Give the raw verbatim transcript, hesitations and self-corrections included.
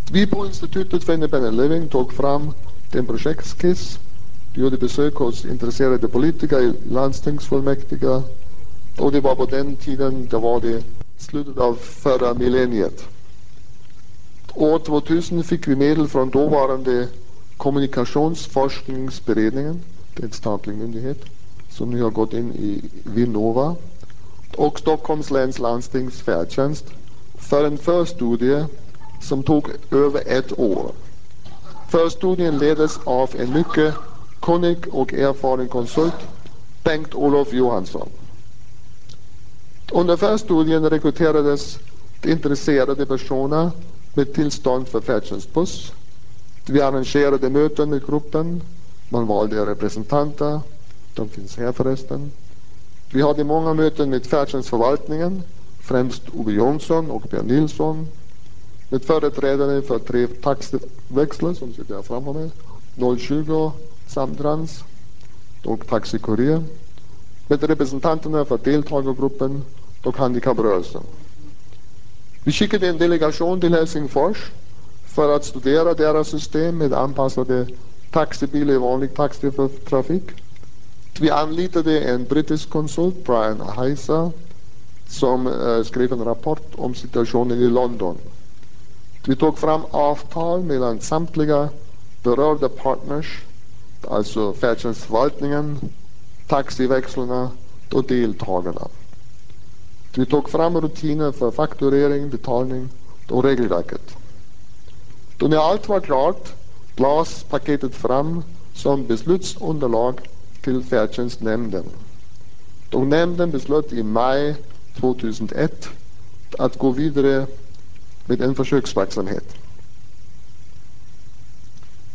Vi på Institutet för Independent Living tog fram den projektskiss, gjorde besök hos intresserade politiker i landstingsfullmäktige, och det var på den tiden, det var det slutet av förra millenniet. År tvåtusen fick vi medel från dåvarande kommunikationsforskningsberedningen, det är en statlig myndighet som nu har gått in i Vinnova, och Stockholms läns landstings färdtjänst för en förstudie som tog över ett år. Förstudien leddes av en mycket kunnig och erfaren konsult, Bengt-Olof Johansson. Under förstudien rekryterades intresserade personer med tillstånd för färdtjänstbuss. Vi arrangerade möten med gruppen, man valde representanter, de finns här förresten. Vi hade många möten med färdtjänstförvaltningen, främst Ove Jonsson och Per Nilsson, med företrädare för tre taxiväxlar som sitter här framför mig, noll tjugo, Samtrans och Taxi Courier, med representanterna för deltagargruppen och handikapprörelsen. Vi skickade en delegation till Helsingfors för att studera deras system med anpassade taxibilar i vanlig taxitrafik. Vi anlitade en brittisk konsult, Brian Heiser, som uh, skrev en rapport om situationen i London. Vi tog fram avtal mellan samtliga berörda partners, alltså färdtjänstförvaltningen, taxiväxlarna och deltagarna. Vi tog fram rutiner för fakturering, betalning och regelverket. Då när allt var klart lades paketet fram som beslutsunderlag till färdtjänstnämnden. Då nämnden beslöt i maj tvåtusenett att gå vidare med en försöksverksamhet.